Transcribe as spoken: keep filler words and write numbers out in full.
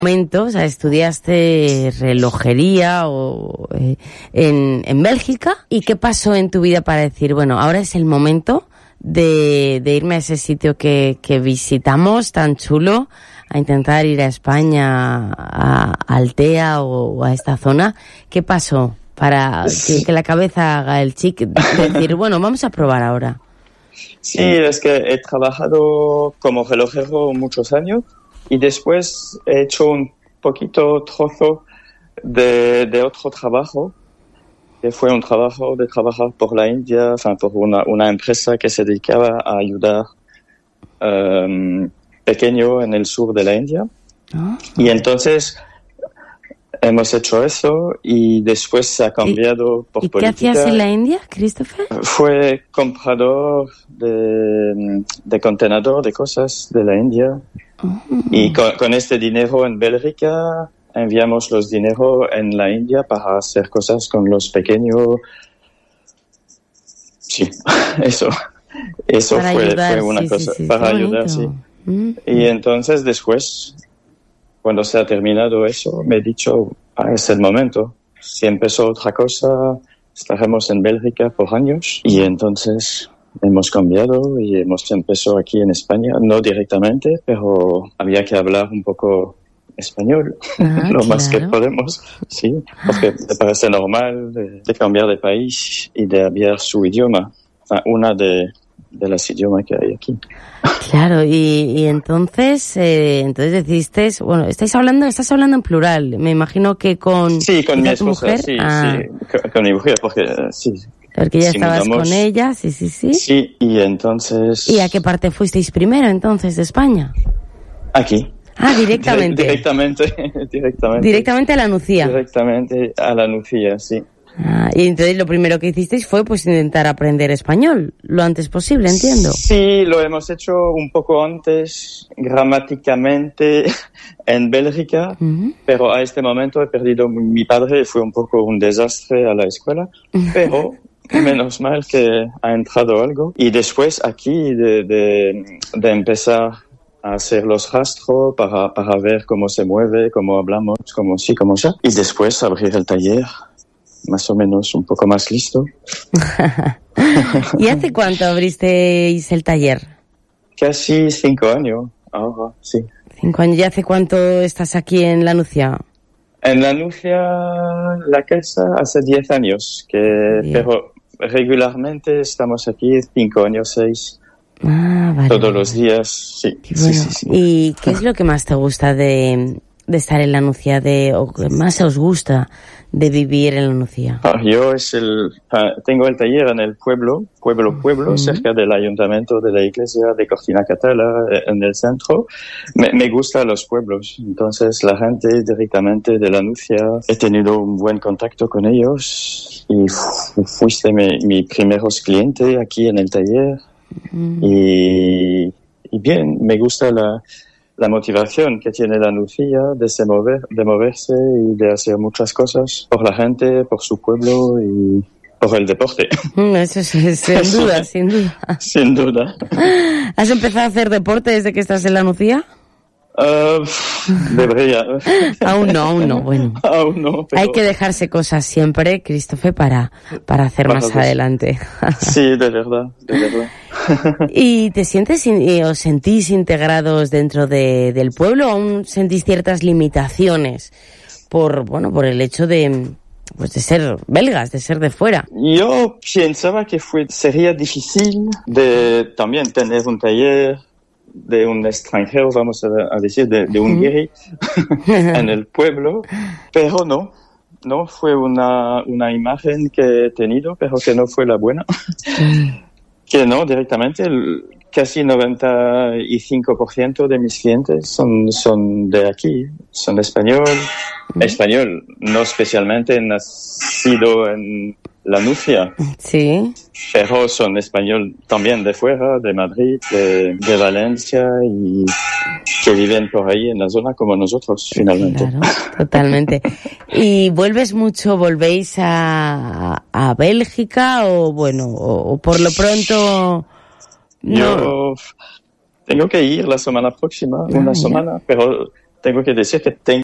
momento, o sea, estudiaste relojería o eh, en, en Bélgica. ¿Y qué pasó en tu vida para decir, bueno, ahora es el momento de, de irme a ese sitio que, que visitamos tan chulo, a intentar ir a España, a, a Altea o, o a esta zona? ¿Qué pasó para que, que la cabeza haga el chic de decir, bueno, vamos a probar ahora? Sí, es que he trabajado como relojero muchos años y después he hecho un poquito trozo de, de otro trabajo, que fue un trabajo de trabajar por la India, enfin, por una, una empresa que se dedicaba a ayudar um, pequeño en el sur de la India. Oh. Y entonces hemos hecho eso y después se ha cambiado ¿Y, por ¿y política. ¿Qué hacías en la India, Christopher? Fue comprador de, de contenedor de cosas de la India. Oh. Y con, con este dinero en Bélgica enviamos los dineros en la India para hacer cosas con los pequeños. Sí, eso. Eso para fue, ayudar, fue una sí, cosa. Sí, sí, para ayudar, sí. Mm. Y entonces después, cuando se ha terminado eso, me he dicho, ah, es el momento. Si empezó otra cosa, estaremos en Bélgica por años. Y entonces hemos cambiado y hemos empezado aquí en España. No directamente, pero había que hablar un poco español, ah, lo claro. más que podemos, sí, porque me parece normal de, de cambiar de país y de hablar su idioma, ah, una de, de los idiomas que hay aquí. Claro, y, y entonces, eh, entonces decidiste, bueno, estáis hablando, estás hablando en plural, me imagino que con sí, con mi esposa, mujer? sí, ah. sí, con, con mi mujer, porque sí. Porque ya si estabas mudamos, con ella, sí, sí, sí. Sí, y entonces. ¿Y a qué parte fuisteis primero entonces de España? Aquí. Ah, directamente. directamente, directamente. Directamente a la Nucía. Directamente a la Nucía, sí. Ah, y entonces lo primero que hicisteis fue pues intentar aprender español lo antes posible, entiendo. Sí, lo hemos hecho un poco antes, gramáticamente, en Bélgica, uh-huh. pero a este momento he perdido mi padre, fue un poco un desastre a la escuela, pero menos mal que ha entrado algo. Y después aquí de, de, de empezar a hacer los rastros para, para ver cómo se mueve, cómo hablamos, cómo sí, cómo ya. Y después abrir el taller, más o menos un poco más listo. ¿Y hace cuánto abristeis el taller? Casi cinco años, ahora, sí. ¿Cinco años? ¿Y hace cuánto estás aquí en La Nucía? En La Nucía, la casa, hace diez años, que, pero regularmente estamos aquí cinco años, seis. Ah, vale. Todos los días, sí. Qué bueno. sí, sí, sí. ¿Y qué es lo que más te gusta de, de estar en La Nucía, de, o que más os gusta de vivir en La Nucía? Ah, yo es el, ah, tengo el taller en el pueblo, pueblo, pueblo, uh-huh. cerca del ayuntamiento de la iglesia de Cortina Catala, en el centro. Me, me gustan los pueblos, entonces la gente directamente de La Nucía, he tenido un buen contacto con ellos y fu- fuiste mi, mi primeros cliente aquí en el taller. Uh-huh. Y, y bien, me gusta la, la motivación que tiene La Nucía de se mover, de moverse y de hacer muchas cosas por la gente, por su pueblo y por el deporte. Eso es, sin duda, sin duda. Sin duda. ¿Has empezado a hacer deporte desde que estás en La Nucía? Uh, debería. Aún no, aún no, bueno. Aún no, pero... Hay que dejarse cosas siempre, Christophe, para, para hacer para más dos. adelante. Sí, de verdad, de verdad. ¿Y te sientes, os sentís integrados dentro de, del pueblo o aún sentís ciertas limitaciones por, bueno, por el hecho de, pues de ser belgas, de ser de fuera? Yo pensaba que fue, sería difícil de también tener un taller de un extranjero, vamos a, a decir, de, de un guiri en el pueblo, pero no, no fue una, una imagen que he tenido, pero que no fue la buena. Que no, directamente, el, casi noventa y cinco por ciento de mis clientes son, son de aquí, son español, mm. español, no especialmente nacido en La Nucía. Sí. Pero son español también de fuera, de Madrid, de, de Valencia y que viven por ahí en la zona como nosotros, finalmente. Claro, totalmente. ¿Y vuelves mucho, volvéis a, a Bélgica o bueno, o, o por lo pronto... No. Yo tengo que ir la semana próxima, Ah, una ya. semana, pero tengo que decir que tengo